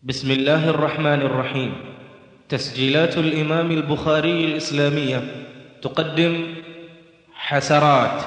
بسم الله الرحمن الرحيم. تسجيلات الإمام البخاري الإسلامية تقدم حسرات.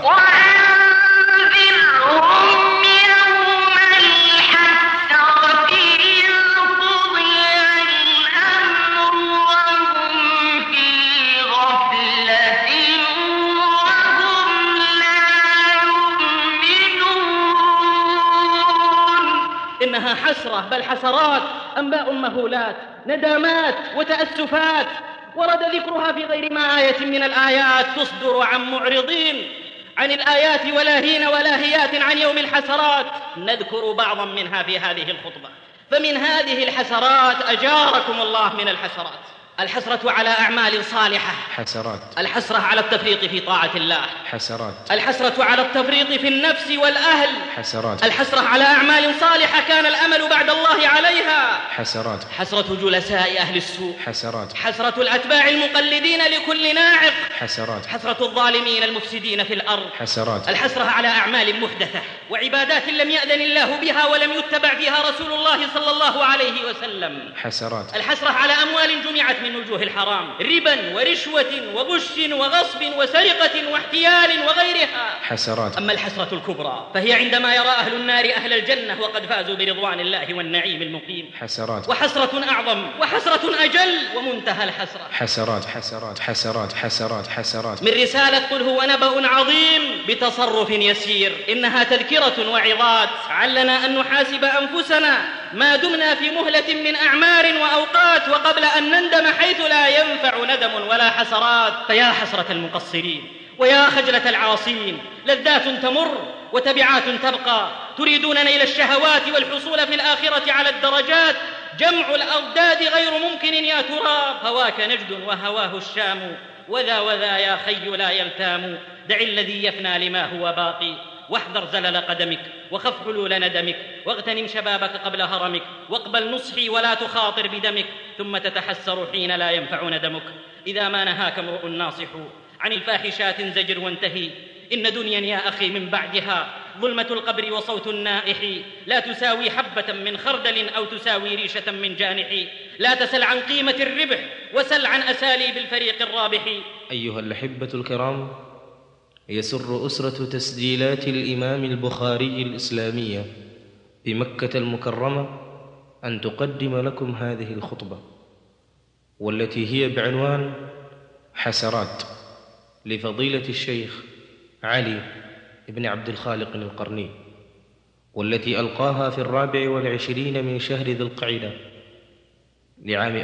إنها حسرة بل حسرات، أنباء مهولات، ندامات وتأسفات، ورد ذكرها في غير ما آية من الآيات تصدر عن معرضين عن الآيات ولاهين ولاهيات عن يوم الحسرات. نذكر بعضا منها في هذه الخطبة. فمن هذه الحسرات أجاركم الله من الحسرات: الحسرة على أعمال صالحة، حسرات. الحسرة على التفريط في طاعة الله، حسرات. الحسرة على التفريط في النفس والأهل، حسرات. الحسرة على أعمال صالحة كان الأمل بعد الله عليها، حسرات. حسرة جلساء أهل السوء، حسرات. حسرة الأتباع المقلدين لكل ناعق، حسرات. حسرة الظالمين المفسدين في الأرض، حسرات. الحسرة على أعمال محدثة وعبادات لم يأذن الله بها ولم يتبع فيها رسول الله صلى الله عليه وسلم. حسرات. الحسرة على أموال جمعت من وجوه الحرام، ربا ورشوة وغش وغصب وسرقة واحتيال وغيرها. حسرات. أما الحسرة الكبرى فهي عندما يرى أهل النار أهل الجنة وقد فازوا برضوان الله والنعيم المقيم. حسرات. وحسرة أعظم وحسرة أجل ومنتهى الحسرة. حسرات. حسرات. حسرات. حسرات. حسرات. من رسالة قل هو نبأ عظيم بتصرف يسير، إنها تذكرة وعظات علنا أن نحاسب أنفسنا ما دمنا في مهلة من أعمار وأوقات، وقبل أن نندم حيث لا ينفع ندم ولا حسرات. فيا حسرة المقصرين ويا خجلة العاصين، لذات تمر وتبعات تبقى، تريدون نيل الشهوات والحصول في الآخرة على الدرجات، جمع الأضداد غير ممكن يا ترى، هواك نجد وهواه الشام، وذا وذا يا خي لا يلتام، دع الذي يفنى لما هو باقي، واحذر زلل قدمك وخف حلول ندمك، واغتنم شبابك قبل هرمك، واقبل نصحي ولا تخاطر بدمك، ثم تتحسر حين لا ينفع ندمك. إذا ما نهاك امرؤ ناصح عن الفاحشات زجر وانتهي، إن دنيا يا أخي من بعدها ظلمة القبر وصوت النائح، لا تساوي حبة من خردل أو تساوي ريشة من جانح، لا تسل عن قيمة الربح وسل عن أساليب الفريق الرابح. أيها الأحبة الكرام، يسر أسرة تسجيلات الإمام البخاري الإسلامية بمكة المكرمة أن تقدم لكم هذه الخطبة، والتي هي بعنوان حسرات لفضيلة الشيخ علي بن عبد الخالق القرني، والتي ألقاها في 24 من شهر ذي القعدة لعام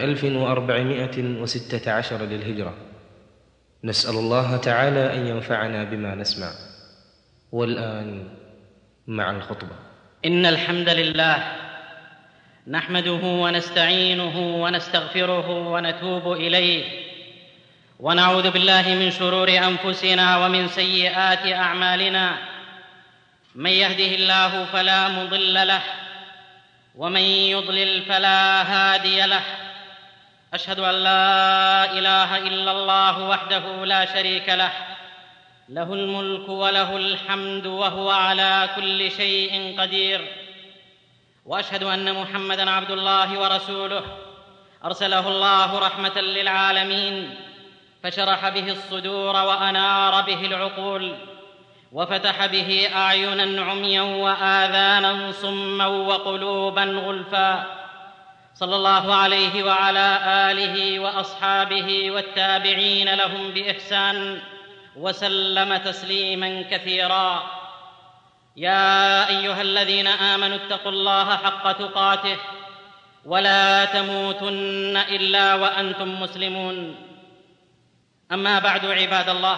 1416 للهجرة. نسأل الله تعالى أن ينفعنا بما نسمع. والآن مع الخطبة. إن الحمد لله نحمده ونستعينه ونستغفره ونتوب إليه، ونعوذ بالله من شرور أنفسنا ومن سيئات أعمالنا، من يهده الله فلا مضل له ومن يضلل فلا هادي له. أشهد أن لا إله إلا الله وحده لا شريك له، له الملك وله الحمد وهو على كل شيء قدير. وأشهد أن محمدًا عبد الله ورسوله، أرسله الله رحمة للعالمين، فشرح به الصدور وأنار به العقول، وفتح به أعينًا عميًا وآذانًا صمًا وقلوبًا غلفًا، صلى الله عليه وعلى آله وأصحابه والتابعين لهم بإحسان، وسلم تسليمًا كثيرا. يا أيها الذين آمنوا اتقوا الله حق تقاته ولا تموتن إلا وأنتم مسلمون. أما بعد، عباد الله،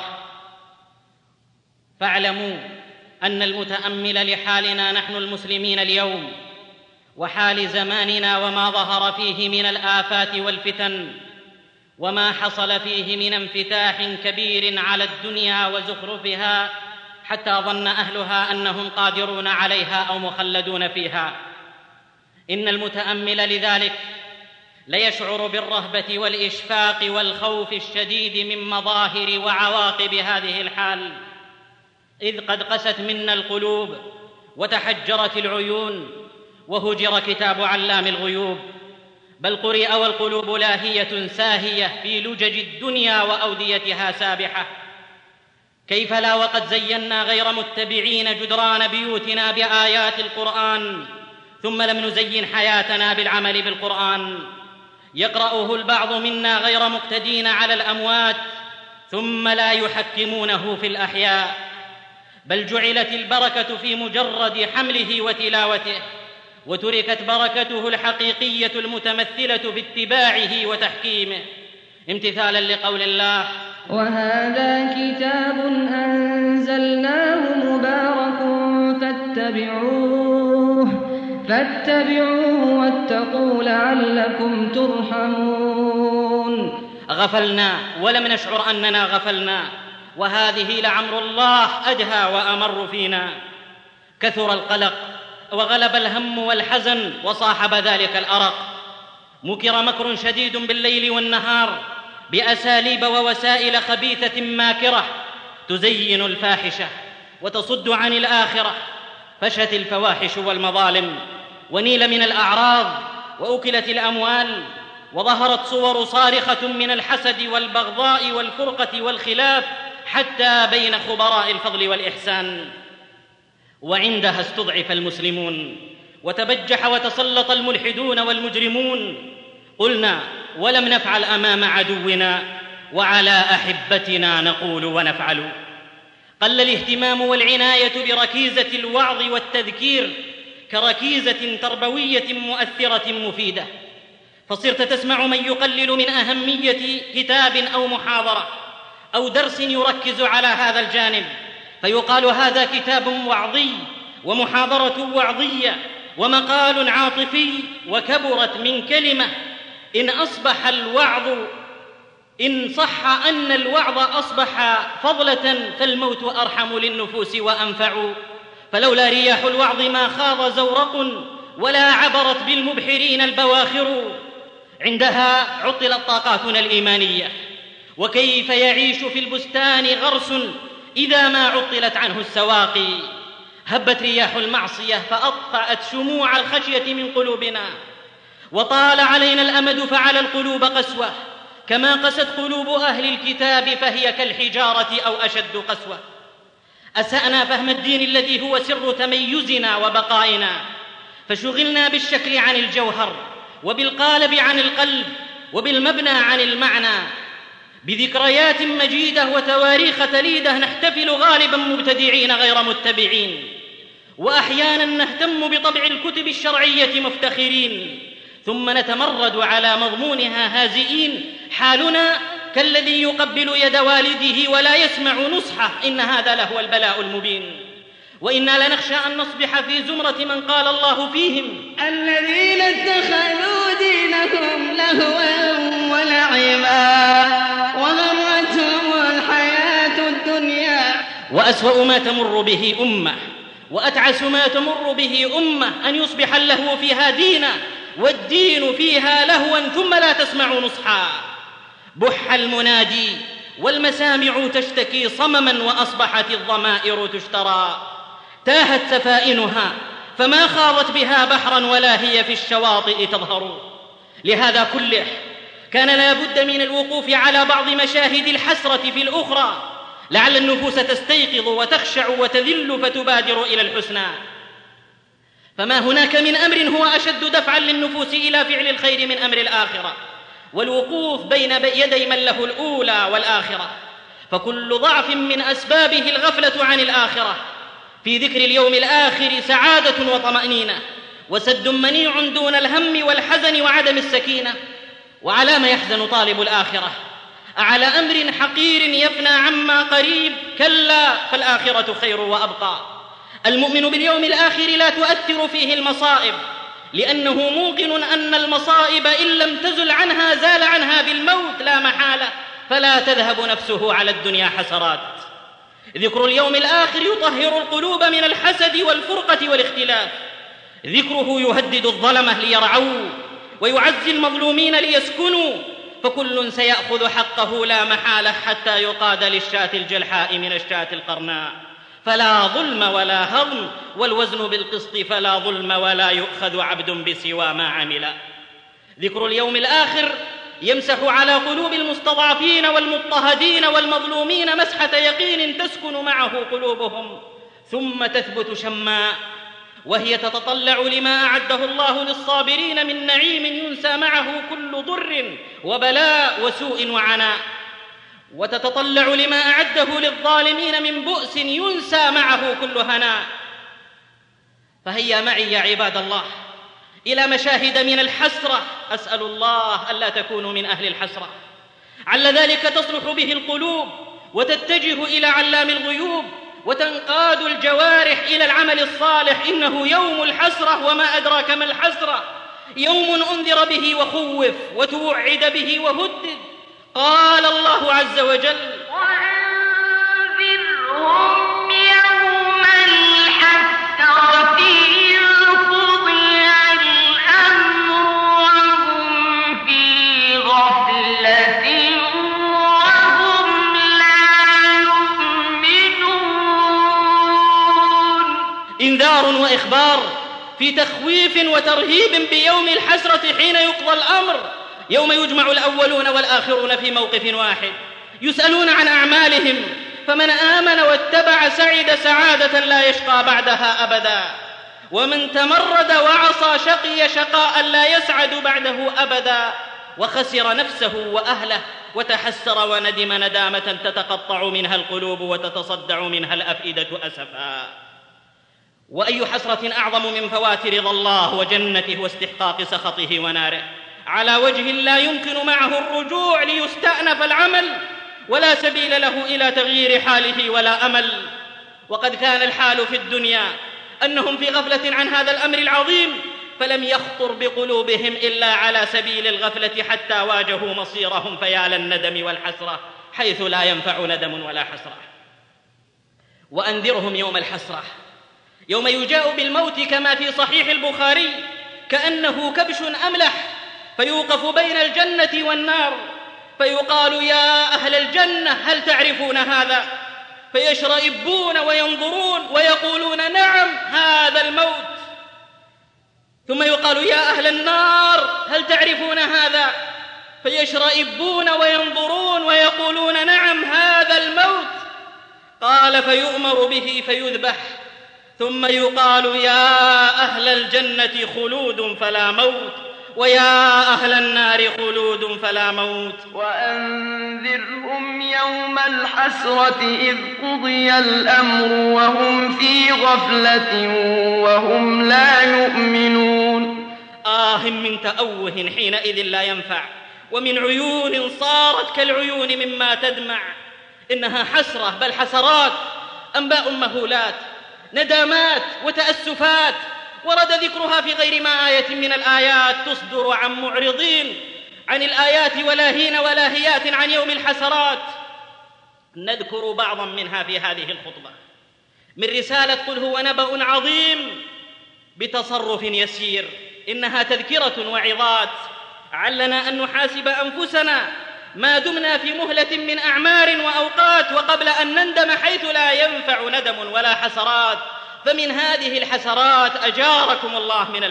فاعلموا أن المتأمل لحالنا نحن المسلمين اليوم وحال زماننا وما ظهر فيه من الآفات والفتن، وما حصل فيه من انفتاح كبير على الدنيا وزخرفها، حتى ظن أهلها أنهم قادرون عليها أو مخلدون فيها. إن المتأمل لذلك ليشعر بالرهبة والإشفاق والخوف الشديد من مظاهر وعواقب هذه الحال، إذ قد قست منا القلوب وتحجرت العيون، وهجر كتاب علام الغيوب، بل قرئ والقلوب لاهية ساهية في لجج الدنيا وأوديتها سابحة. كيف لا وقد زينا غير متبعين جدران بيوتنا بآيات القرآن، ثم لم نزين حياتنا بالعمل بالقرآن. يقرأه البعض منا غير مقتدين على الأموات، ثم لا يحكمونه في الأحياء، بل جعلت البركة في مجرد حمله وتلاوته، وتركت بركته الحقيقية المتمثلة في اتباعه وتحكيمه، امتثالا لقول الله: وهذا كتاب أنزلناه مبارك فاتبعوه واتقوا لعلكم ترحمون. غفلنا ولم نشعر أننا غفلنا، وهذه لعمر الله أدهى وأمر فينا. كثر القلق وغلب الهم والحزن وصاحب ذلك الأرق. مكر مكر شديد بالليل والنهار بأساليب ووسائل خبيثة ماكرة تزين الفاحشة وتصد عن الآخرة. فشت الفواحش والمظالم، ونيل من الأعراض، وأكلت الأموال، وظهرت صور صارخة من الحسد والبغضاء والفرقة والخلاف حتى بين خبراء الفضل والإحسان. وعندها استضعف المسلمون وتبجح وتسلط الملحدون والمجرمون. قلنا ولم نفعل أمام عدونا، وعلى أحبتنا نقول ونفعل. قل الاهتمام والعناية بركيزة الوعظ والتذكير كركيزة تربوية مؤثرة مفيدة، فصرت تسمع من يقلل من أهمية كتاب أو محاضرة أو درس يركز على هذا الجانب، فيقال هذا كتاب وعظي ومحاضرة وعظية ومقال عاطفي، وكبرت من كلمة إن صح أن الوعظ أصبح فضلة فالموت أرحم للنفوس وأنفع. فلولا رياح الوعظ ما خاض زورق، ولا عبرت بالمبحرين البواخر. عندها عطلت طاقاتنا الإيمانية. وكيف يعيش في البستان غرس إذا ما عطلت عنه السواقي؟ هبت رياح المعصية فأطفأت شموع الخشية من قلوبنا، وطال علينا الأمد فعلى القلوب قسوة، كما قست قلوب أهل الكتاب فهي كالحجارة أو أشد قسوة. أسأنا فهم الدين الذي هو سر تميزنا وبقائنا، فشغلنا بالشكل عن الجوهر، وبالقالب عن القلب، وبالمبنى عن المعنى. بذكريات مجيدة وتواريخ تليدة نحتفل غالبا مبتدعين غير متبعين، وأحيانا نهتم بطبع الكتب الشرعية مفتخرين، ثم نتمرد على مضمونها هازئين. حالنا كالذي يقبل يد والده ولا يسمع نصحه، إن هذا لهو البلاء المبين. وإنا لنخشى أن نصبح في زمرة من قال الله فيهم: الذين اتخذوا دينهم لهوا ولعبا وغرتهم الحياة الدنيا. وأسوأ ما تمر به أمة وأتعس ما تمر به أمة أن يصبح اللهو فيها دينا والدين فيها لهوا ثم لا تسمع نصحا. بح المنادي والمسامع تشتكي صمما، وأصبحت الضمائر تشترى. تاهت سفائنها فما خاضت بها بحرا، ولا هي في الشواطئ تظهر. لهذا كله كان لا بد من الوقوف على بعض مشاهد الحسرة في الأخرى، لعل النفوس تستيقظ وتخشع وتذل فتبادر إلى الحسنى. فما هناك من أمر هو أشد دفعا للنفوس إلى فعل الخير من أمر الآخرة، والوقوف بين يدي من له الأولى والآخرة. فكل ضعف من أسبابه الغفلة عن الآخرة. في ذكر اليوم الآخر سعادة وطمأنينة، وسد منيع دون الهم والحزن وعدم السكينة. وعلى ما يحزن طالب الآخرة؟ أعلى أمر حقير يفنى عما قريب؟ كلا، فالآخرة خير وأبقى. المؤمن باليوم الآخر لا تؤثر فيه المصائب، لأنه موقن أن المصائب إن لم تزل عنها زال عنها بالموت لا محالة، فلا تذهب نفسه على الدنيا حسرات. ذكر اليوم الآخر يطهر القلوب من الحسد والفرقة والاختلاف. ذكره يهدد الظلمة ليرعوا، ويعزي المظلومين ليسكنوا، فكل سيأخذ حقه لا محالة حتى يقاد للشاة الجلحاء من الشاة القرناء. فلا ظلم ولا هضم، والوزن بالقسط فلا ظلم ولا يؤخذ عبد بسوى ما عمل. ذكر اليوم الآخر يمسح على قلوب المستضعفين والمضطهدين والمظلومين مسحة يقين تسكن معه قلوبهم، ثم تثبت شماء وهي تتطلع لما أعده الله للصابرين من نعيم ينسى معه كل ضر وبلاء وسوء وعناء، وتتطلع لما أعده للظالمين من بؤس ينسى معه كل هناء. فهيا معي يا عباد الله إلى مشاهد من الحسرة، أسأل الله ألا تكونوا من أهل الحسرة، عل ذلك تصلح به القلوب وتتجه إلى علام الغيوب وتنقاد الجوارح إلى العمل الصالح. إنه يوم الحسرة، وما أدراك ما الحسرة، يوم أنذر به وخوف وتوعد به وهدد. قال الله عز وجل: وأنذرهم يوم الحسرة إذ قضي الأمر وهم في غفلة وهم لا يؤمنون. إنذار وإخبار في تخويف وترهيب بيوم الحسرة حين يقضى الأمر، يوم يجمع الأولون والآخرون في موقف واحد، يسألون عن أعمالهم، فمن آمن واتبع سعد سعادة لا يشقى بعدها أبدا، ومن تمرد وعصى شقي شقاء لا يسعد بعده أبدا، وخسر نفسه وأهله وتحسر وندم ندامة تتقطع منها القلوب وتتصدع منها الأفئدة أسفا. وأي حسرة أعظم من فوات رضا الله وجنته واستحقاق سخطه وناره على وجه لا يمكن معه الرجوع ليستأنف العمل، ولا سبيل له إلى تغيير حاله ولا أمل. وقد كان الحال في الدنيا أنهم في غفلة عن هذا الأمر العظيم، فلم يخطر بقلوبهم إلا على سبيل الغفلة حتى واجهوا مصيرهم، فيا للندم والحسرة حيث لا ينفع ندم ولا حسرة. وأنذرهم يوم الحسرة، يوم يجاء بالموت كما في صحيح البخاري كأنه كبش أملح، فيوقف بين الجنة والنار، فيقال: يا أهل الجنة هل تعرفون هذا؟ فيشرئبون وينظرون ويقولون: نعم هذا الموت. ثم يقال: يا أهل النار هل تعرفون هذا؟ فيشرئبون وينظرون ويقولون: نعم هذا الموت. قال: فيؤمر به فيذبح، ثم يقال: يا أهل الجنة خلود فلا موت، ويا أهل النار خلود فلا موت. وأنذرهم يوم الحسرة إذ قضي الأمر وهم في غفلة وهم لا يؤمنون. من تأوه حينئذ لا ينفع، ومن عيون صارت كالعيون مما تدمع. إنها حسرة بل حسرات، أنباء مهولات، ندامات وتأسفات، ورد ذكرها في غير ما آية من الآيات تصدر عن معرضين عن الآيات ولاهين ولاهيات عن يوم الحسرات. نذكر بعضا منها في هذه الخطبة من رسالة قل هو نبأ عظيم بتصرف يسير. إنها تذكرة وعظات علنا أن نحاسب أنفسنا ما دمنا في مهلة من أعمار وأوقات، وقبل أن نندم حيث لا ينفع ندم ولا حسرات. فمن هذه الحسرات أجاركم الله من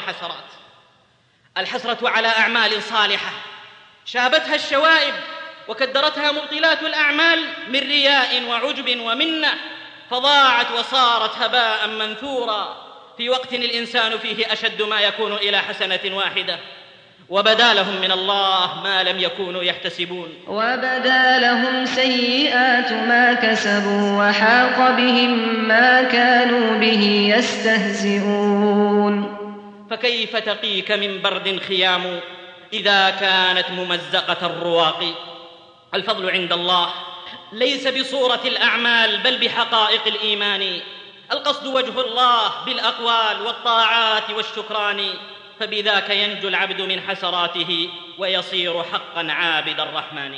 الحسرة على أعمال صالحة شابتها الشوائب وكدرتها مبطلات الأعمال من رياء وعجب ومنة، فضاعت وصارت هباء منثورا في وقت الإنسان فيه أشد ما يكون إلى حسنة واحدة، وبدا لهم من الله ما لم يكونوا يحتسبون. وبدا لهم سيئات ما كسبوا وحاق بهم ما كانوا به يستهزئون. فكيف تقيك من برد خيام إذا كانت ممزقة الرواق؟ الفضل عند الله ليس بصورة الأعمال بل بحقائق الإيمان. القصد وجه الله بالأقوال والطاعات والشكران، فبذاك ينجو العبد من حسراته ويصير حقا عابد الرحمن.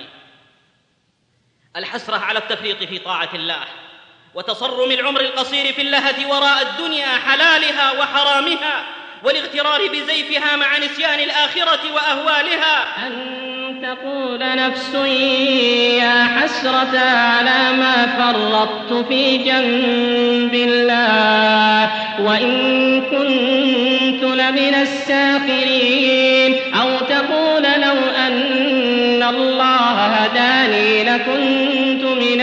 الحسرة على التفريط في طاعة الله وتصرم العمر القصير في اللهث وراء الدنيا حلالها وحرامها والاغترار بزيفها مع نسيان الآخرة وأهوالها. أن تقول نفس يا حسرة على ما فرطت في جنب الله وإن كنت لمن الساخرين، أو تقول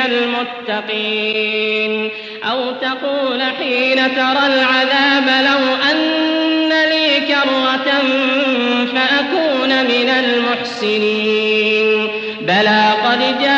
المتقين. أو تقول حين ترى العذاب لو أن لي كرة فأكون من المحسنين. بلى قد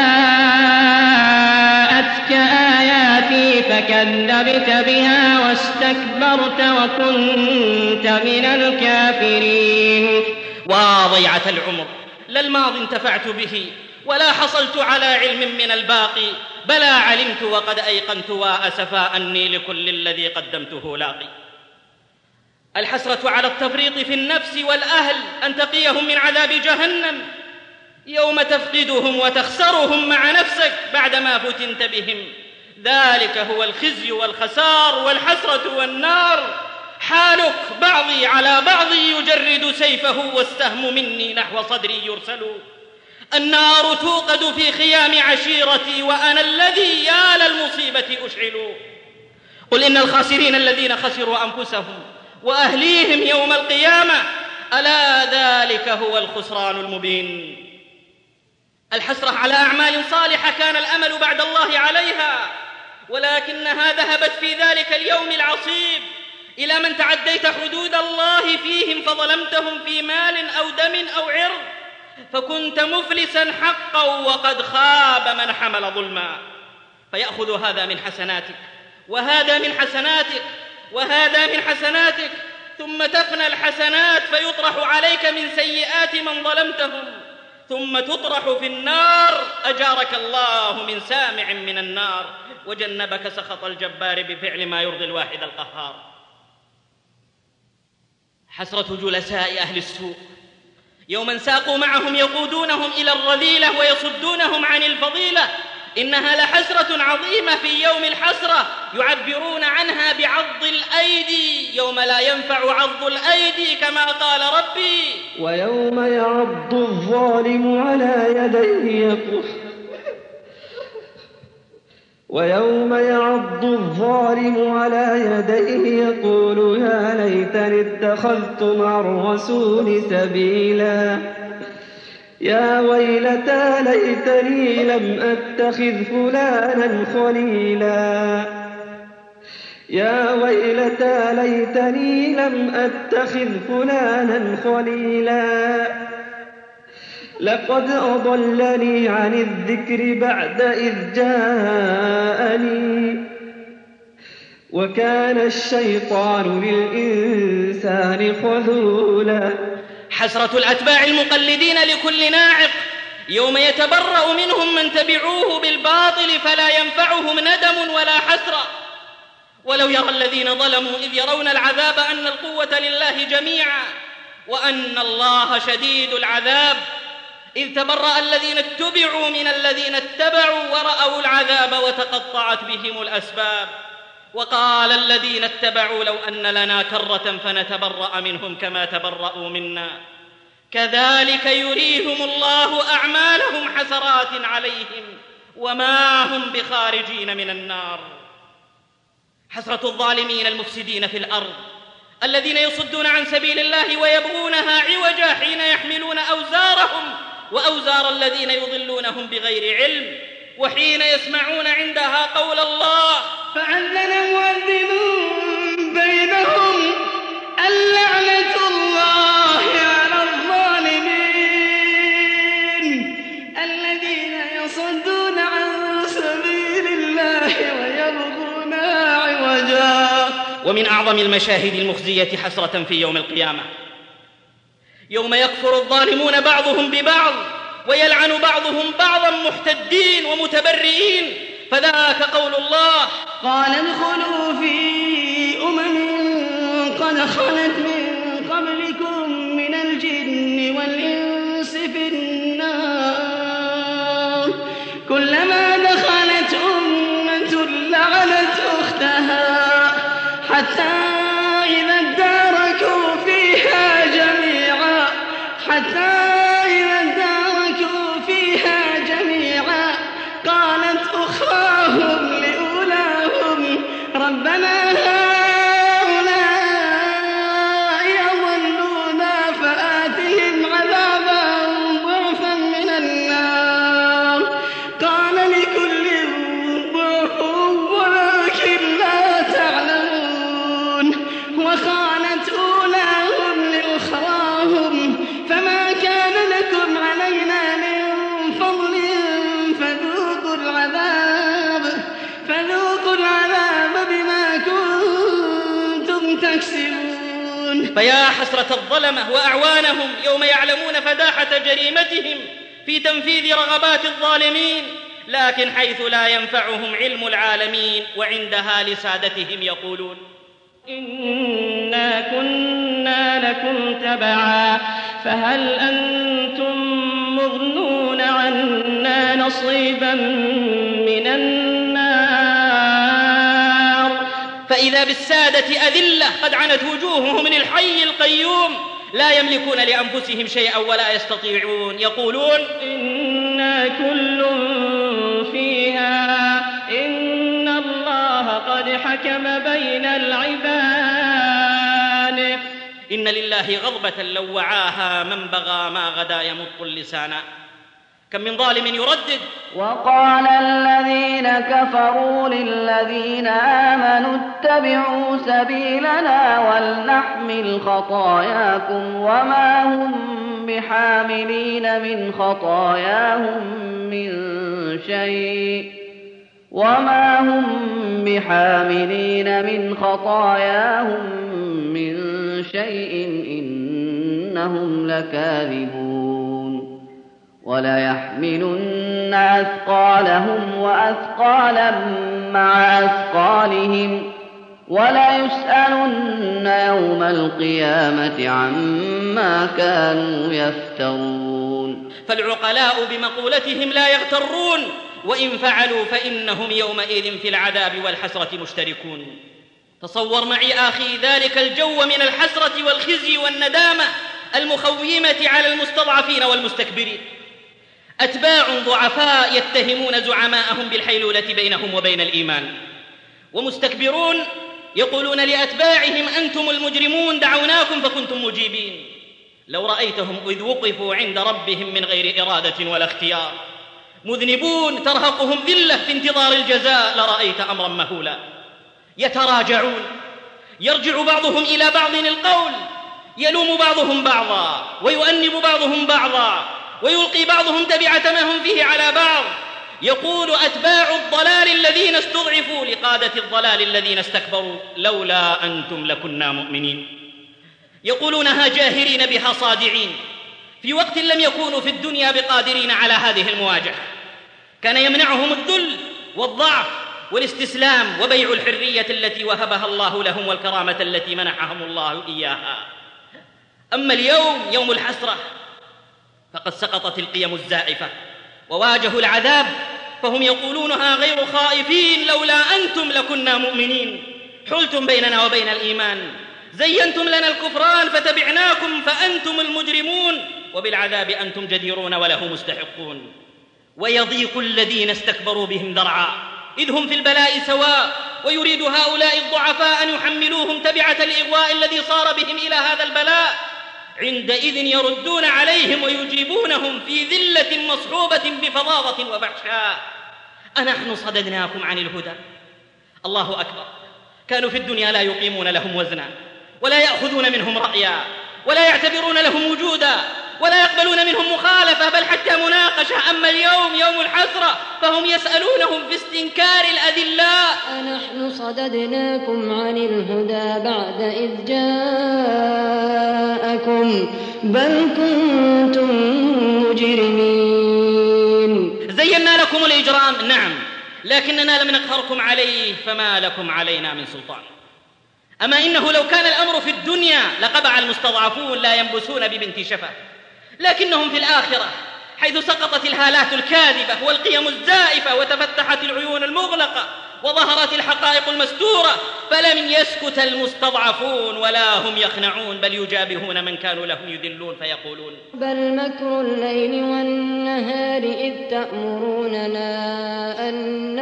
جاءتك آياتي فكذبت بها واستكبرت وكنت من الكافرين. وضيعة العمر، لا الماضي انتفعت به ولا حصلت على علم من الباقي، بلى علمت وقد أيقنت وأسفا أني لكل الذي قدمته لاقي. الحسرة على التفريط في النفس والأهل أن تقيهم من عذاب جهنم يوم تفقدهم وتخسرهم مع نفسك بعدما فتنت بهم. ذلك هو الخزي والخسار والحسرة والنار. حالك بعضي على بعضي يجرد سيفه والسهم مني نحو صدري يرسل. النار توقد في خيام عشيرتي وأنا الذي يا للمصيبة أشعل. قل إن الخاسرين الذين خسروا أنفسهم وأهليهم يوم القيامة ألا ذلك هو الخسران المبين. الحسرة على أعمال صالحة كان الأمل بعد الله عليها، ولكنها ذهبت في ذلك اليوم العصيب إلى من تعديت حدود الله فيهم فظلمتهم في مال أو دم أو عرض، فكنت مفلسا حقا وقد خاب من حمل ظلما. فيأخذ هذا من حسناتك وهذا من حسناتك وهذا من حسناتك، ثم تفنى الحسنات فيطرح عليك من سيئات من ظلمتهم، ثم تطرح في النار. أجارك الله من سامع من النار وجنبك سخط الجبار بفعل ما يرضي الواحد القهار. حسرة جلساء أهل السوء يوما ساقوا معهم يقودونهم إلى الرذيلة ويصدونهم عن الفضيلة. إنها لحسرة عظيمة في يوم الحسرة يعبرون عنها بعض الأيدي يوم لا ينفع عض الأيدي كما قال ربي: ويوم يعض الظالم على يديه يقول يا ليتني اتخذت مع الرسول سبيلا. يا ويلتى ليتني لم أتخذ فلانا خليلا. يا ويلتى ليتني لم أتخذ فلانا خليلا. لقد أضلني عن الذكر بعد إذ جاءني وكان الشيطان للإنسان خذولا. حسرة الأتباع المقلدين لكل ناعق يوم يتبرأ منهم من تبعوه بالباطل فلا ينفعهم ندم ولا حسرة. ولو يرى الذين ظلموا إذ يرون العذاب أن القوة لله جميعا وأن الله شديد العذاب، إذ تبرأ الذين اتبعوا من الذين اتبعوا ورأوا العذاب وتقطعت بهم الأسباب. وقال الذين اتبعوا لو أن لنا كرة فنتبرأ منهم كما تبرأوا منا كذلك يريهم الله أعمالهم حسرات عليهم وما هم بخارجين من النار. حسرة الظالمين المفسدين في الأرض الذين يصدون عن سبيل الله ويبغونها عوجا حين يحملون أوزارهم وأوزار الذين يضلونهم بغير علم، وحين يسمعون عندها قول الله: فأذن مؤذن بينهم اللعنة الله على الظالمين الذين يصدون عن سبيل الله ويبغونها عوجا. ومن أعظم المشاهد المخزية حسرة في يوم القيامة يوم يكفر الظالمون بعضهم ببعض ويلعن بعضهم بعضا محتدين ومتبرئين، فذاك قول الله: قال ادخلوا في قد خلت من قبلكم من الجن والإنس في النار كلما دخلت أمة لعنت أختها حتى إذا اداركوا فيها جميعا قالت أخراهم لأولاهم ربنا هؤلاء أضلونا فآتهم عذابا ضعفا من النار قال لكل فيا حسرة الظلمة وأعوانهم يوم يعلمون فداحة جريمتهم في تنفيذ رغبات الظالمين، لكن حيث لا ينفعهم علم العالمين وعندها لسادتهم يقولون إنا كنا لكم تبعا فهل أنتم مغنون عنا نصيبا من النار. فإذا بالسادة أذلة قد عنت وجوههم للحي القيوم، لا يملكون لأنفسهم شيئا ولا يستطيعون، يقولون إنا كل فيها إن الله قد حكم بين العباد. إن لله غضبة لو وعاها من بغى ما غدا يمط اللسان. كم من ظالم يردد وقال الذين كفروا للذين آمنوا اتبعوا سبيلنا ولنحمل خطاياكم وما هم بحاملين من خطاياهم من شيء إنهم لكاذبون. وليحملن أثقالهم وأثقالا مع أثقالهم وليسألن يوم القيامة عما كانوا يفترون. فالعقلاء بمقولتهم لا يغترون، وإن فعلوا فإنهم يومئذ في العذاب والحسرة مشتركون. تصور معي أخي ذلك الجو من الحسرة والخزي والندامة المخومة على المستضعفين والمستكبرين. أتباع ضعفاء يتهمون زعماءهم بالحيلولة بينهم وبين الإيمان، ومستكبرون يقولون لأتباعهم أنتم المجرمون دعوناكم فكنتم مجيبين. لو رأيتهم إذ وقفوا عند ربهم من غير إرادة ولا اختيار مذنبون ترهقهم ذلة في انتظار الجزاء لرأيت أمرا مهولا. يتراجعون، يرجع بعضهم إلى بعض القول، يلوم بعضهم بعضا ويؤنب بعضهم بعضا ويلقي بعضهم تبعة ما هم فيه على بعض. يقول أتباع الضلال الذين استضعفوا لقادة الضلال الذين استكبروا لولا أنتم لكنا مؤمنين. يقولونها جاهرين بها صادعين في وقت لم يكونوا في الدنيا بقادرين على هذه المواجهة. كان يمنعهم الذل والضعف والاستسلام وبيع الحرية التي وهبها الله لهم والكرامة التي منحهم الله إياها. أما اليوم يوم الحسرة فقد سقطت القيم الزائفة وواجهوا العذاب، فهم يقولونها غير خائفين لولا أنتم لكنا مؤمنين. حلتم بيننا وبين الإيمان، زينتم لنا الكفران فتبعناكم فأنتم المجرمون، وبالعذاب أنتم جديرون وله مستحقون. ويضيق الذين استكبروا بهم ذرعا إذ هم في البلاء سواء، ويريد هؤلاء الضعفاء أن يحملوهم تبعة الإغواء الذي صار بهم إلى هذا البلاء. عندئذ يردون عليهم ويجيبونهم في ذلة مصحوبة بفظاظة وفحشاء. أنحن صددناكم عن الهدى؟ الله أكبر. كانوا في الدنيا لا يقيمون لهم وزنا ولا يأخذون منهم رأيا ولا يعتبرون لهم وجودا ولا يقبلون منهم مخالفة بل حتى مناقشة. أما اليوم يوم الحسرة فهم يسألونهم في استنكار الأذلاء. أنحن صددناكم عن الهدى بعد إذ جاءكم بل كنتم مجرمين. زينا لكم الإجرام نعم، لكننا لم نقهركم عليه فما لكم علينا من سلطان. أما إنه لو كان الأمر في الدنيا لقبع المستضعفون لا ينبسون ببنت شفة، لكنهم في الآخرة حيث سقطت الهالات الكاذبة والقيم الزائفة وتفتحت العيون المغلقة وظهرت الحقائق المستورة فلم يسكت المستضعفون ولا هم يخنعون بل يجابهون من كانوا لهم يذلون فيقولون بل مكر الليل والنهار إذ تأمروننا أن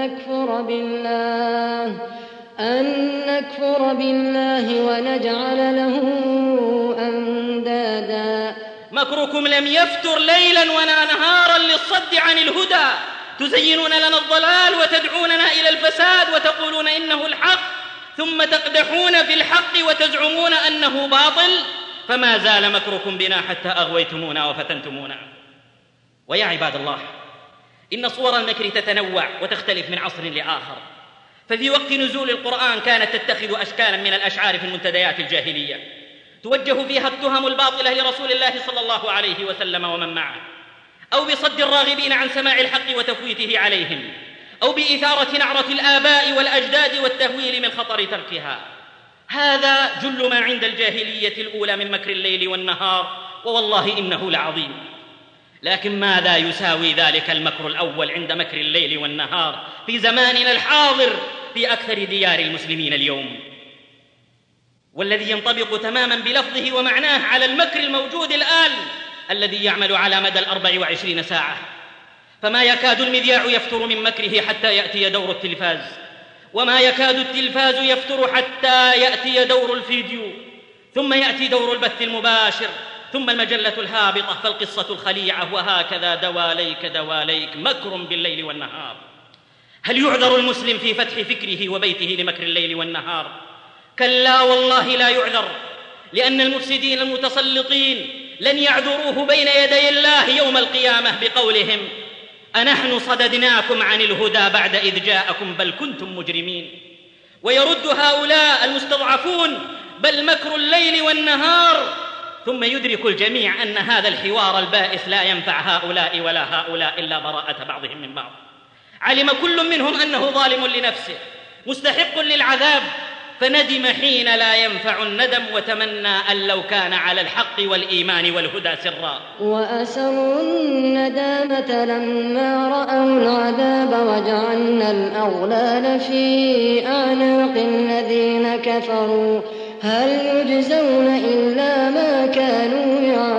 نكفر بالله ونجعل له أندادا. مكركم لم يفتر ليلا ولا نهارا للصد عن الهدى، تزينون لنا الضلال وتدعوننا إلى الفساد وتقولون إنه الحق ثم تقدحون في الحق وتزعمون أنه باطل، فما زال مكركم بنا حتى أغويتمونا وفتنتمونا. ويا عباد الله، إن صور المكر تتنوع وتختلف من عصر لآخر، ففي وقت نزول القرآن كانت تتخذ أشكالا من الأشعار في المنتديات الجاهلية توجه فيها التهم الباطلة لرسول الله صلى الله عليه وسلم ومن معه، أو بصد الراغبين عن سماع الحق وتفويته عليهم، أو بإثارة نعرة الآباء والأجداد والتهويل من خطر تركها. هذا جل ما عند الجاهلية الأولى من مكر الليل والنهار، ووالله إنه لعظيم. لكن ماذا يساوي ذلك المكر الأول عند مكر الليل والنهار في زماننا الحاضر في أكثر ديار المسلمين اليوم، والذي ينطبق تماما بلفظه ومعناه على المكر الموجود الآن الذي يعمل على مدى 24 ساعة. فما يكاد المذياع يفتر من مكره حتى يأتي دور التلفاز، وما يكاد التلفاز يفتر حتى يأتي دور الفيديو، ثم يأتي دور البث المباشر، ثم المجلة الهابطة، فالقصة الخليعة، وهكذا دواليك دواليك مكر بالليل والنهار. هل يعذر المسلم في فتح فكره وبيته لمكر الليل والنهار؟ كلا والله لا يعذر، لأن المفسدين المتسلطين لن يعذروه بين يدي الله يوم القيامة بقولهم: أنحن صددناكم عن الهدى بعد إذ جاءكم بل كنتم مجرمين. ويرد هؤلاء المستضعفون: بل مكر الليل والنهار. ثم يدرك الجميع أن هذا الحوار البائس لا ينفع هؤلاء ولا هؤلاء إلا براءة بعضهم من بعض. علم كل منهم أنه ظالم لنفسه مستحق للعذاب، فندم حين لا ينفع الندم، وتمنى أن لو كان على الحق والإيمان والهدى سرا. وأسروا الندامة لما رأوا العذاب وجعلنا الأغلال في أعناق الذين كفروا هل يجزون إلا ما كانوا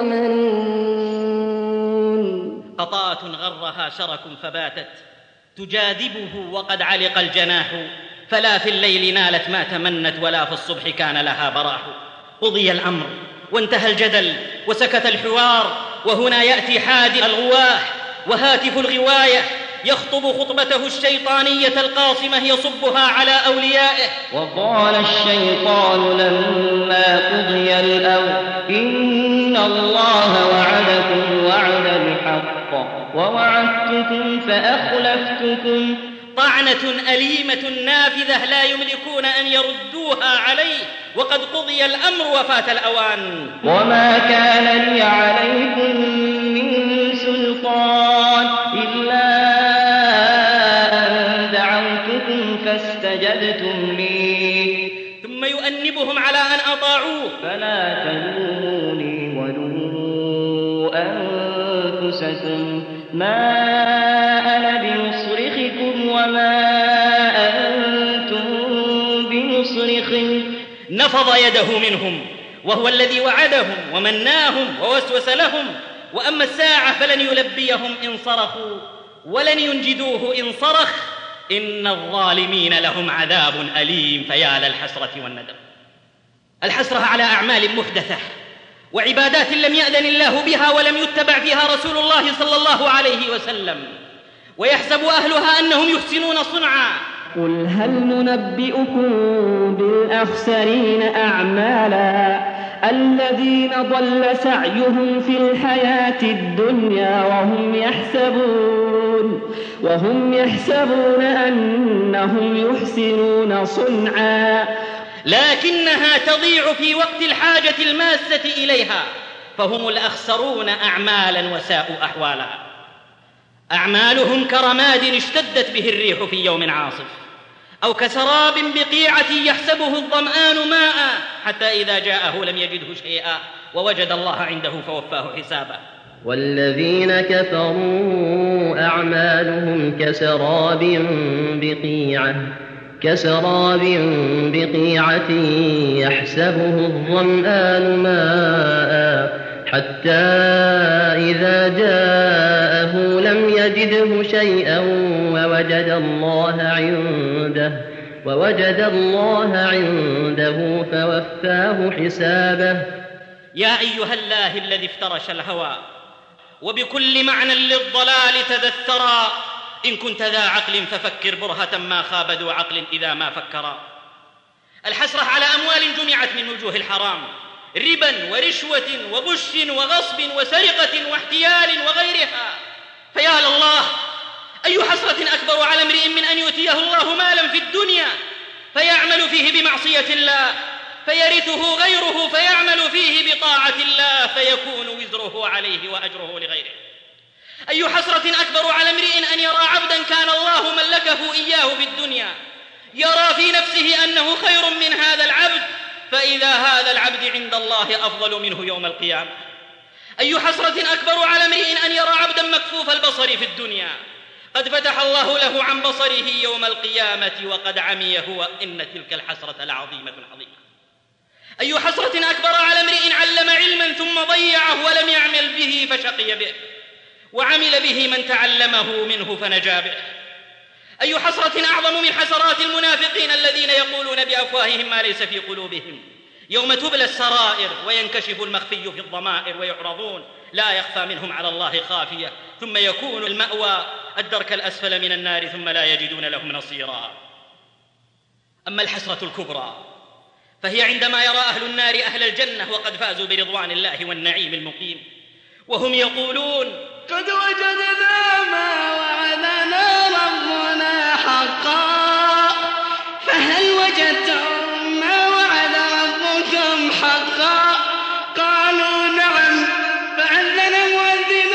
يعملون. قطاة غرها شرك فباتت تجاذبه وقد علق الجناح، فلا في الليل نالت ما تمنت ولا في الصبح كان لها براح. قضي الأمر وانتهى الجدل وسكت الحوار، وهنا يأتي حادي الغواح وهاتف الغواية يخطب خطبته الشيطانية القاصمة يصبها على أوليائه. وقال الشيطان لما قضي الأمر إن الله وعدكم وعد الحق ووعدتكم فأخلفتكم. طعنة أليمة نافذة لا يملكون أن يردوها عليه، وقد قضي الأمر وفات الأوان. وما كان لي عليكم من سلطان إلا أن دعوتكم فاستجبتم لي. ثم يؤنبهم على أن أطاعوه. فلا تلوموني ولوموا أنفسكم ما أنا بمصرخكم وما أنتم بمصرخي. نفض يده منهم، وهو الذي وعدهم ومناهم ووسوس لهم. وأما الساعة فلن يلبيهم إن صرخوا ولن ينجدوه إن صرخ. إن الظالمين لهم عذاب أليم، فيا للحسرة والندم. الحسرة على أعمال محدثة وعبادات لم يأذن الله بها ولم يتبع فيها رسول الله صلى الله عليه وسلم، ويحسب أهلها أنهم يحسنون صنعا. قل هل ننبئكم بالأخسرين أعمالا الذين ضل سعيهم في الحياة الدنيا وهم يحسبون أنهم يحسنون صنعا، لكنها تضيع في وقت الحاجة الماسة إليها، فهم الأخسرون أعمالا وساءوا أحوالا. أعمالهم كرماد اشتدت به الريح في يوم عاصف، أو كسراب بقيعة يحسبه الظمآن ماء حتى إذا جاءه لم يجده شيئا ووجد الله عنده فوفاه حسابه. والذين كفروا أعمالهم كسراب بقيعة يحسبه الظمآن ماء حتى إذا جاءه لم يجده شيئا ووجد الله عنده فوفاه حسابه. يا أيها الله الذي افترش الهوى وبكل معنى للضلال تذثرا، إن كنت ذا عقل ففكر برهة ما خاب ذو عقل إذا ما فكرا. الحسرة على أموال جمعت من وجوه الحرام، ربا ورشوة وغش وغصب وسرقة واحتيال وغيرها. فيا لله، أي حسرة أكبر على امرئ من أن يؤتيه الله مالا في الدنيا فيعمل فيه بمعصية الله، فيرثه غيره فيعمل فيه بطاعة الله فيكون وزره عليه وأجره لغيره. أي حسرة أكبر على امرئ أن يرى عبدا كان الله ملكه إياه في الدنيا يرى في نفسه أنه خير من هذا العبد، فإذا هذا العبد عند الله أفضل منه يوم القيامة. أي حسرة أكبر على امرئ أن يرى عبدا مكفوف البصر في الدنيا قد فتح الله له عن بصره يوم القيامة وقد عمي هو، إن تلك الحسرة لعظيمة عظيمة. أي حسرة أكبر على امرئ علم علما ثم ضيعه ولم يعمل به فشقي به، وعمل به من تعلمه منه فنجا به. أي حسرة أعظم من حسرات المنافقين الذين يقولون بأفواههم ما ليس في قلوبهم، يوم تبلى السرائر وينكشف المخفي في الضمائر ويعرضون لا يخفى منهم على الله خافية، ثم يكون المأوى الدرك الأسفل من النار ثم لا يجدون لهم نصيرا. أما الحسرة الكبرى فهي عندما يرى أهل النار أهل الجنة وقد فازوا برضوان الله والنعيم المقيم، وهم يقولون قد وجدنا ما وعدنا ربنا حقا فهل وجدتم ما وعد ربكم حقا؟ قالوا نعم. فأذن مؤذن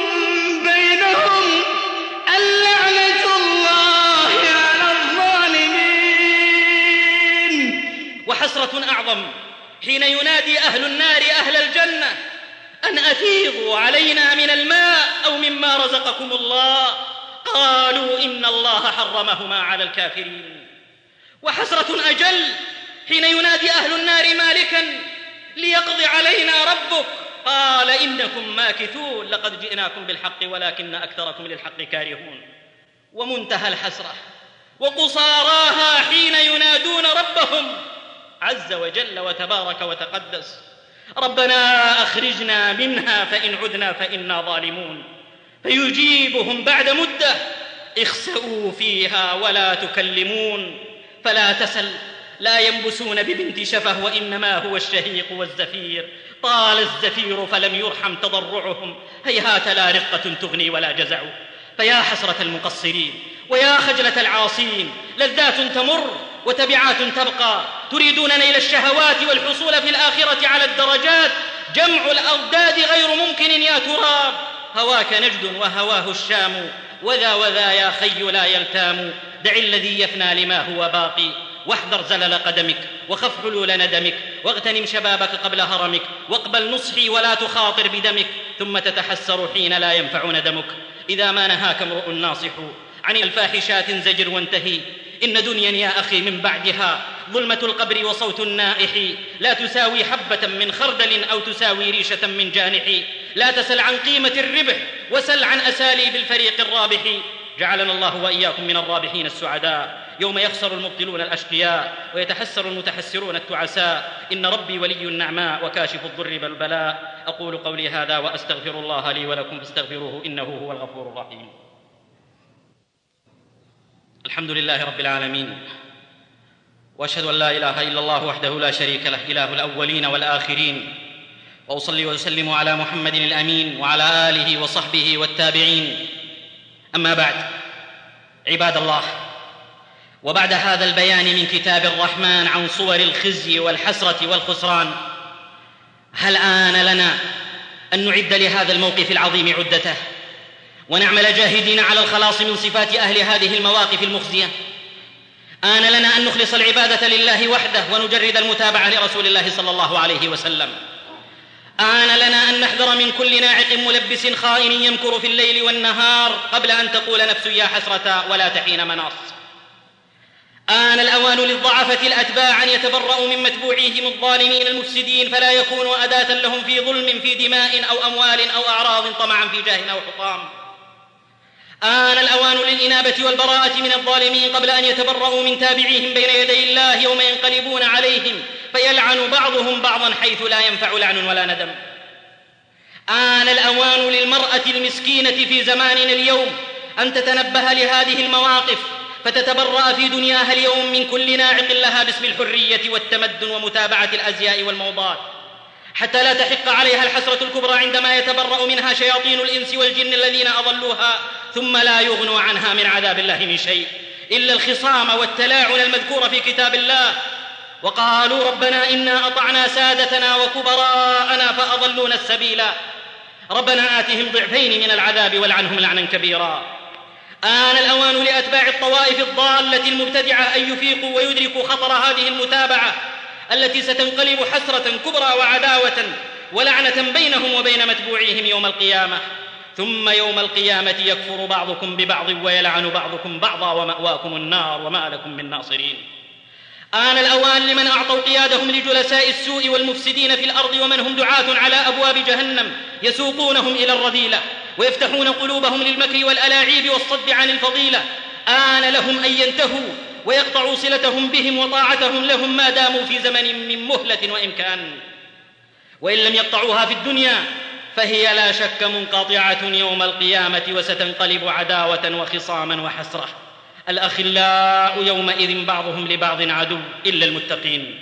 بينهم اللعنة الله على الظالمين. وحسرة أعظم حين ينادي أهل النار أهل الجنة أن أفيضوا علينا من الماء أو مما رزقكم الله، قالوا إن الله حرمهما على الكافرين. وحسرة أجل حين ينادي أهل النار مالكا ليقضي علينا ربك، قال إنكم ماكثون لقد جئناكم بالحق ولكن أكثركم للحق كارهون. ومنتهى الحسرة وقصاراها حين ينادون ربهم عز وجل وتبارك وتقدس ربنا أخرجنا منها فإن عدنا فإنا ظالمون، فيجيبهم بعد مدة اخسئوا فيها ولا تكلمون، فلا تسل لا ينبسون ببنت شفه وإنما هو الشهيق والزفير، طال الزفير فلم يرحم تضرعهم، هيهات لا رقة تغني ولا جزع. فيا حسرة المقصرين ويا خجلة العاصين، لذات تمر وتبعات تبقى، تريدون نيل الشهوات والحصول في الآخرة على الدرجات، جمع الأضداد غير ممكن يا تراب، هواك نجد وهواه الشام، وذا وذا يا خي لا يلتام، دع الذي يفنى لما هو باقي، واحذر زلل قدمك وخف حلول ندمك، واغتنم شبابك قبل هرمك، واقبل نصحي ولا تخاطر بدمك، ثم تتحسر حين لا ينفع ندمك. إذا ما نهاك امرؤ ناصح عن الفاحشات زجر وانتهي، إن دنيا يا أخي من بعدها ظلمة القبر وصوت النائح، لا تساوي حبة من خردل أو تساوي ريشة من جانح، لا تسل عن قيمة الربح وسل عن أساليب الفريق الرابح. جعلنا الله وإياكم من الرابحين السعداء، يوم يخسر المبطلون الأشقياء ويتحسر المتحسرون التعساء. إن ربي ولي النعماء وكاشف الضر بالبلاء. أقول قولي هذا وأستغفر الله لي ولكم فاستغفروه إنه هو الغفور الرحيم. الحمد لله رب العالمين، وأشهد أن لا إله إلا الله وحده لا شريك له إله الأولين والآخرين، وأصلي وأسلم على محمد الأمين وعلى آله وصحبه والتابعين. أما بعد، عباد الله، وبعد هذا البيان من كتاب الرحمن عن صور الخزي والحسرة والخسران، هل آن لنا أن نعد لهذا الموقف العظيم عدته ونعمل جاهدين على الخلاص من صفات أهل هذه المواقف المخزية؟ آن لنا أن نخلص العبادة لله وحده ونجرد المتابعة لرسول الله صلى الله عليه وسلم. آن لنا أن نحذر من كل ناعق ملبس خائن يمكر في الليل والنهار قبل أن تقول نفس يا حسرة ولا تحين مناص. آن الأوان للضعفة الأتباع أن يتبرؤوا من متبوعيهم الظالمين المفسدين، فلا يكونوا أداة لهم في ظلم في دماء أو أموال أو أعراض طمعا في جاه أو حطام. آن الأوان للإنابة والبراءة من الظالمين قبل أن يتبرؤوا من تابعيهم بين يدي الله يوم ينقلبون عليهم فيلعن بعضهم بعضا حيث لا ينفع لعن ولا ندم. آن الأوان للمرأة المسكينة في زماننا اليوم أن تتنبه لهذه المواقف فتتبرأ في دنياها اليوم من كل ناعق لها باسم الحرية والتمدن ومتابعة الأزياء والموضات، حتى لا تحق عليها الحسرة الكبرى عندما يتبرأ منها شياطين الإنس والجن الذين أضلوها ثم لا يغنوا عنها من عذاب الله من شيء إلا الخصام والتلاعن المذكور في كتاب الله. وقالوا ربنا إنا أطعنا سادتنا وكبراءنا فأضلونا السبيل ربنا آتهم ضعفين من العذاب والعنهم لعنا كبيرا. آن الأوان لأتباع الطوائف الضالة المبتدعة أن يفيقوا ويدركوا خطر هذه المتابعة التي ستنقلب حسرة كبرى وعداوة ولعنة بينهم وبين متبوعيهم يوم القيامة. ثم يوم القيامة يكفر بعضكم ببعض ويلعن بعضكم بعضا ومأواكم النار وما لكم من ناصرين. آن الأوان لمن أعطوا قيادهم لجلساء السوء والمفسدين في الأرض ومن هم دعاة على أبواب جهنم يسوقونهم إلى الرذيلة ويفتحون قلوبهم للمكر والألاعيب والصد عن الفضيلة. آن لهم أن ينتهوا ويقطعوا صلتهم بهم وطاعتهم لهم ما داموا في زمن من مهلة وإمكان، وإن لم يقطعوها في الدنيا فهي لا شك منقطعة يوم القيامة وستنقلب عداوة وخصاما وحسرة. الأخلاء يومئذ بعضهم لبعض عدو إلا المتقين.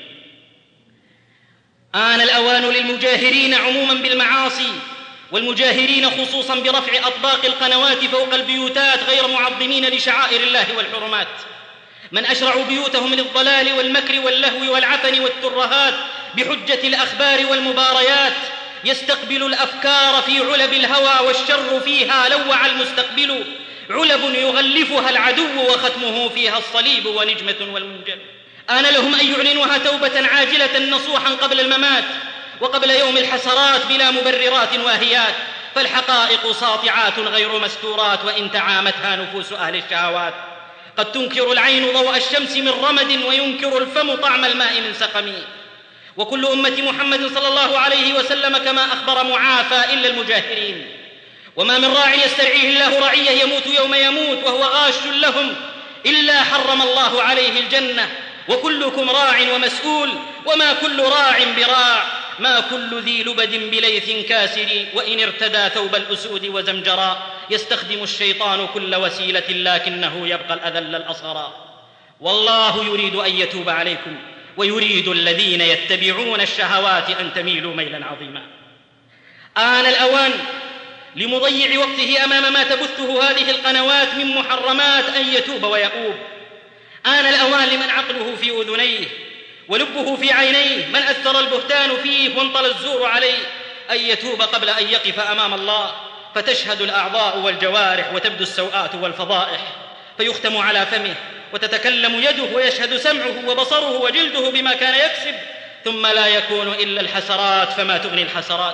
آن الأوان للمجاهرين عموما بالمعاصي والمجاهرين خصوصا برفع أطباق القنوات فوق البيوتات غير معظمين لشعائر الله والحرمات، من أشرعوا بيوتهم للضلال والمكر واللهو والعفن والترهات بحجة الأخبار والمباريات، يستقبل الأفكار في علب الهوى والشر فيها لوع المستقبل، علب يغلفها العدو وختمه فيها الصليب ونجمة والمنجل. آن لهم أن يعلنوها توبة عاجلة نصوحا قبل الممات وقبل يوم الحسرات بلا مبررات واهيات، فالحقائق ساطعات غير مستورات وإن تعامتها نفوس أهل الشهوات. قد تنكر العين ضوء الشمس من رمد وينكر الفم طعم الماء من سقم، وكل أمة محمد صلى الله عليه وسلم كما أخبر معافى إلا المجاهرين. وما من راع يسترعيه الله رعيه يموت يوم يموت وهو غاش لهم إلا حرم الله عليه الجنة. وكلكم راع ومسؤول وما كل راع براع، ما كل ذي لبد بليث كاسر، وإن ارتدى ثوب الأسود وزمجرا، يستخدم الشيطان كل وسيلة لكنه يبقى الأذل الأصغرا. والله يريد أن يتوب عليكم ويريد الذين يتبعون الشهوات أن تميلوا ميلا عظيما. آن الأوان لمضيع وقته أمام ما تبثه هذه القنوات من محرمات أن يتوب ويؤوب. آن الأوان لمن عقله في أذنيه ولبه في عينيه، من أثر البهتان فيه وانطل الزور عليه، أن يتوب قبل أن يقف أمام الله فتشهد الأعضاء والجوارح وتبدو السوءات والفضائح، فيختم على فمه وتتكلم يده ويشهد سمعه وبصره وجلده بما كان يكسب، ثم لا يكون إلا الحسرات، فما تغني الحسرات.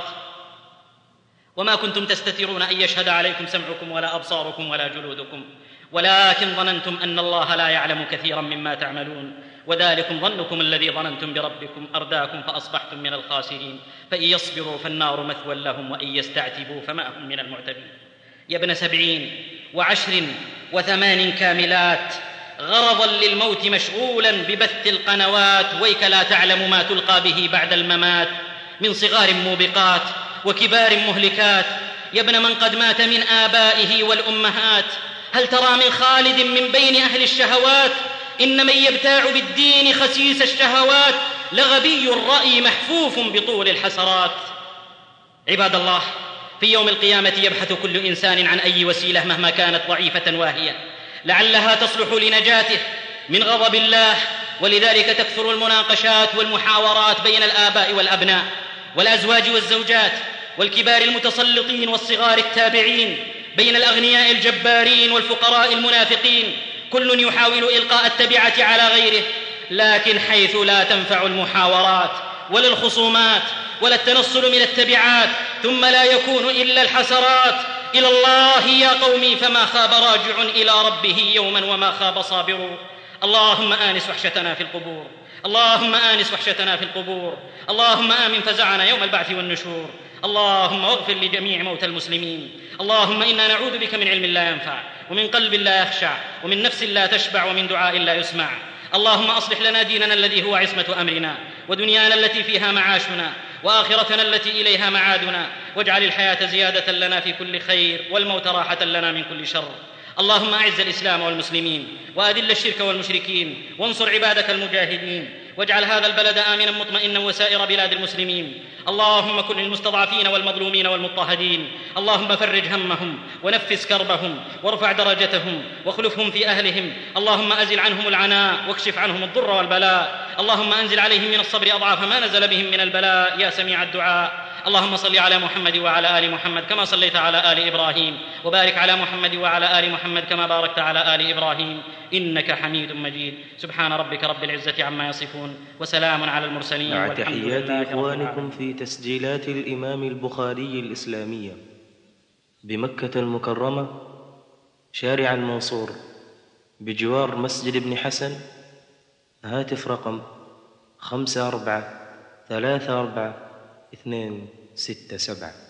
وما كنتم تستترون أن يشهد عليكم سمعكم ولا أبصاركم ولا جلودكم، ولكن ظننتم أن الله لا يعلم كثيرا مما تعملون، وذلكم ظنكم الذي ظننتم بربكم أرداكم فأصبحتم من الخاسرين. فإن يصبروا فالنار مثوى لهم وإن يستعتبوا فما هم من المعتبين. يا ابن 70 و10 و8 كاملات، غرضا للموت مشغولا ببث القنوات، ويك لا تعلم ما تلقى به بعد الممات من صغار موبقات وكبار مهلكات. يا ابن من قد مات من آبائه والأمهات، هل ترى من خالد من بين أهل الشهوات؟ إن من يبتاع بالدين خسيس الشهوات لغبي الرأي محفوف بطول الحسرات. عباد الله، في يوم القيامة يبحث كل إنسان عن أي وسيلة مهما كانت ضعيفة واهية لعلها تصلح لنجاته من غضب الله، ولذلك تكثر المناقشات والمحاورات بين الآباء والأبناء والأزواج والزوجات والكبار المتسلطين والصغار التابعين، بين الأغنياء الجبارين والفقراء المنافقين، كل يحاول إلقاء التبعة على غيره، لكن حيث لا تنفع المحاورات ولا الخصومات ولا التنصل من التبعات، ثم لا يكون إلا الحسرات. إلى الله يا قومي فما خاب راجع إلى ربه يوما وما خاب صابر. اللهم آنس وحشتنا في القبور، اللهم آنس وحشتنا في القبور، اللهم آمن فزعنا يوم البعث والنشور، اللهم اغفر لجميع موتى المسلمين. اللهم إنا نعوذ بك من علم لا ينفع ومن قلب لا يخشع ومن نفس لا تشبع ومن دعاء لا يسمع. اللهم أصلح لنا ديننا الذي هو عصمة أمرنا، ودنيانا التي فيها معاشنا، وآخرتنا التي إليها معادنا، واجعل الحياة زيادة لنا في كل خير والموت راحة لنا من كل شر. اللهم أعز الإسلام والمسلمين وأذل الشرك والمشركين، وانصر عبادك المجاهدين، واجعل هذا البلد آمنا مطمئنا وسائر بلاد المسلمين. اللهم كن للمستضعفين والمظلومين والمضطهدين، اللهم فرج همهم ونفس كربهم وارفع درجتهم واخلفهم في أهلهم. اللهم أزل عنهم العناء واكشف عنهم الضر والبلاء. اللهم أنزل عليهم من الصبر أضعاف ما نزل بهم من البلاء يا سميع الدعاء. اللهم صل على محمد وعلى آل محمد كما صليت على آل إبراهيم، وبارك على محمد وعلى آل محمد كما باركت على آل إبراهيم إنك حميد مجيد. سبحان ربك رب العزة عما يصفون وسلام على المرسلين. مع تحيات إخوانكم في تسجيلات الإمام البخاري الإسلامية بمكة المكرمة، شارع المنصور بجوار مسجد ابن حسن. هاتف رقم 54344267.